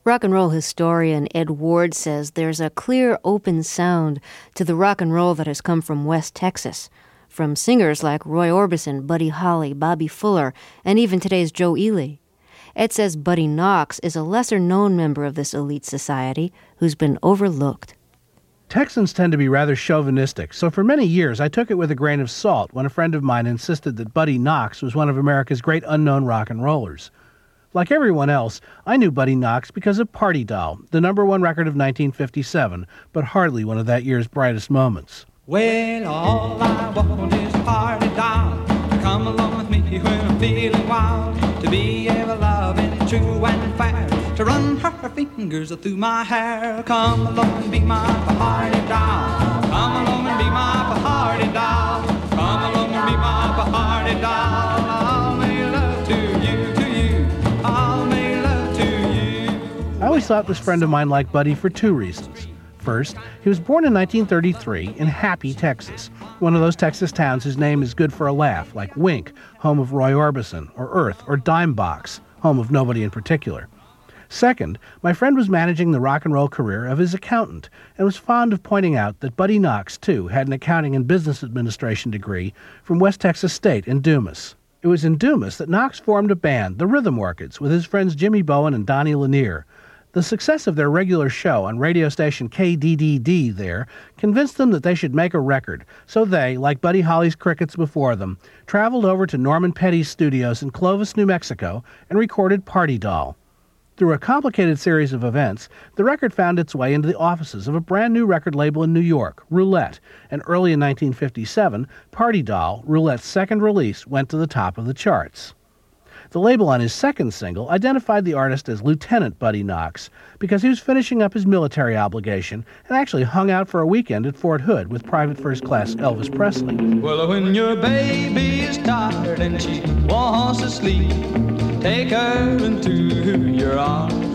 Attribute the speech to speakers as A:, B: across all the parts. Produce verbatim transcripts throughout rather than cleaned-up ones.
A: Rock and roll historian Ed Ward says there's a clear, open sound to the rock and roll that has come from West Texas, from singers like Roy Orbison, Buddy Holly, Bobby Fuller, and even today's Joe Ely. Ed says Buddy Knox is a lesser-known member of this elite society who's been overlooked.
B: Texans tend to be rather chauvinistic, so for many years I took it with a grain of salt when a friend of mine insisted that Buddy Knox was one of America's great unknown rock and rollers. Like everyone else, I knew Buddy Knox because of Party Doll, the number one record of nineteen fifty-seven, but hardly one of that year's brightest moments.
C: Well, all I want is a party doll to come along with me when I'm feeling wild, to be ever loving, true and fair, to run her fingers through my hair. Come along and be my party doll. Come along and be my party doll. Come along and be my party doll. I'll make love to you, to you. I'll make love to you.
B: I always thought this friend of mine liked Buddy for two reasons. First, he was born in nineteen thirty-three in Happy, Texas, one of those Texas towns whose name is good for a laugh, like Wink, home of Roy Orbison, or Earth, or Dime Box, home of nobody in particular. Second, my friend was managing the rock and roll career of his accountant and was fond of pointing out that Buddy Knox, too, had an accounting and business administration degree from West Texas State in Dumas. It was in Dumas that Knox formed a band, the Rhythm Orchids, with his friends Jimmy Bowen and Donnie Lanier. The success of their regular show on radio station K D D D there convinced them that they should make a record, so they, like Buddy Holly's Crickets before them, traveled over to Norman Petty's studios in Clovis, New Mexico, and recorded Party Doll. Through a complicated series of events, the record found its way into the offices of a brand new record label in New York, Roulette, and early in nineteen fifty-seven, Party Doll, Roulette's second release, went to the top of the charts. The label on his second single identified the artist as Lieutenant Buddy Knox because he was finishing up his military obligation and actually hung out for a weekend at Fort Hood with Private First Class Elvis Presley.
C: Well, when your baby is tired and she wants to sleep, take her into your arms.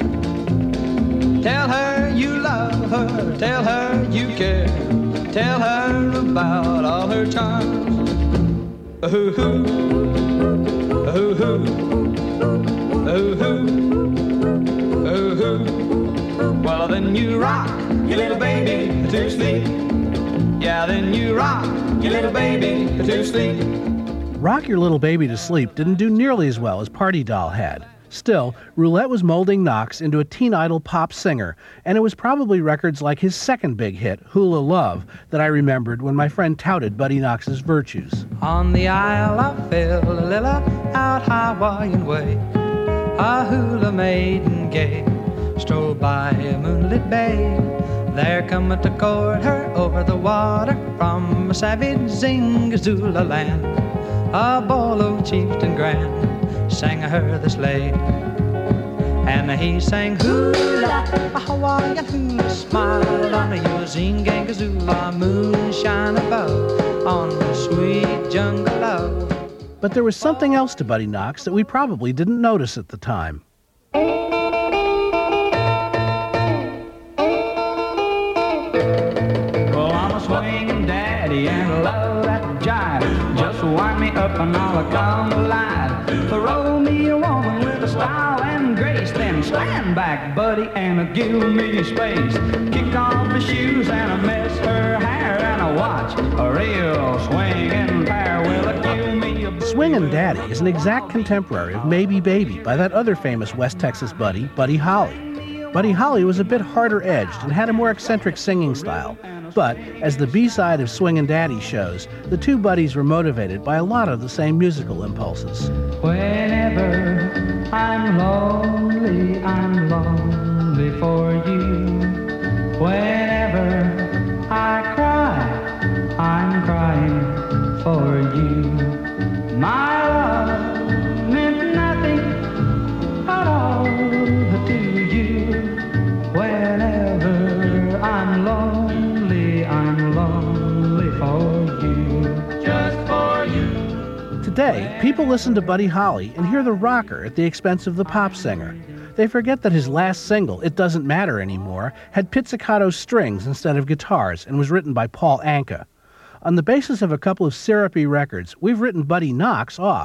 C: Tell her you love her, tell her you care, tell her about all her charms. Ooh, ooh, ooh, ooh. Oh, oh, oh, oh. Well, then you rock your little baby to sleep. Yeah, then you rock your little baby to sleep.
B: Rock Your Little Baby to Sleep didn't do nearly as well as Party Doll had. Still, Roulette was molding Knox into a teen idol pop singer, and it was probably records like his second big hit, Hula Love, that I remembered when my friend touted Buddy Knox's virtues.
C: On the Isle of Phililla, out Hawaiian way, a hula maiden gay strolled by a moonlit bay. There cometh to court her over the water from a savage Zingazula land. A bolo chieftain grand sang her this lay, and he sang hula, a Hawaiian hula, smiled on you, Zingazula, moonshine above, on the sweet jungle love.
B: But there was something else to Buddy Knox that we probably didn't notice at the time.
D: Well, I'm a swinging daddy and I love that jive. Just wind me up and I'll come alive. Throw me a woman with a style and grace, then stand back, buddy, and give me space. Kick off her shoes and I mess her hair and I watch a real swinging pair. Will give me a
B: Swingin' Daddy is an exact contemporary of Maybe Baby by that other famous West Texas buddy, Buddy Holly. Buddy Holly was a bit harder-edged and had a more eccentric singing style. But, as the B-side of Swingin' Daddy shows, the two buddies were motivated by a lot of the same musical impulses.
D: Whenever I'm lonely, I'm lonely for you. Whenever I cry, I'm crying for you. My love meant nothing at all to you. Whenever I'm lonely, I'm lonely for you. Just for you.
B: Today, people listen to Buddy Holly and hear the rocker at the expense of the pop singer. They forget that his last single, It Doesn't Matter Anymore, had pizzicato strings instead of guitars and was written by Paul Anka. On the basis of a couple of syrupy records, we've written Buddy Knox off,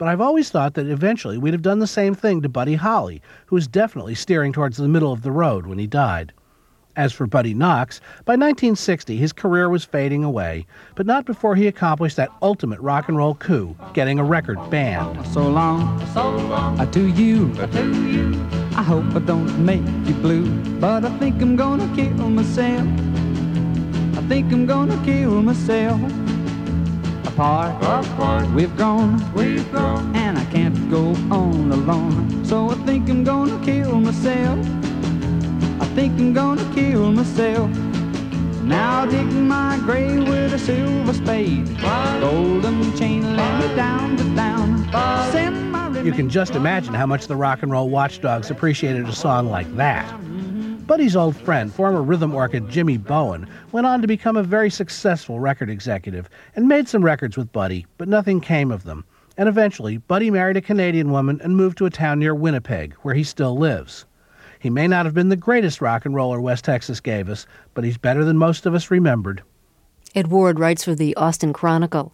B: but I've always thought that eventually we'd have done the same thing to Buddy Holly, who was definitely steering towards the middle of the road when he died. As for Buddy Knox, by nineteen sixty his career was fading away, but not before he accomplished that ultimate rock and roll coup, getting a record banned.
D: So long, so long, to you, to you. I hope I don't make you blue, but I think I'm gonna kill myself. I think I'm gonna kill myself. Apart, apart, we've grown, we've grown, and I can't go on alone. So I think I'm gonna kill myself. I think I'm gonna kill myself. Now I'll dig my grave with a silver spade, golden chain let me down to down. Send my
B: You can just imagine how much the rock and roll watchdogs appreciated a song like that. Buddy's old friend, former rhythm orchid Jimmy Bowen, went on to become a very successful record executive and made some records with Buddy, but nothing came of them. And eventually, Buddy married a Canadian woman and moved to a town near Winnipeg, where he still lives. He may not have been the greatest rock and roller West Texas gave us, but he's better than most of us remembered.
A: Ed Ward writes for the Austin Chronicle.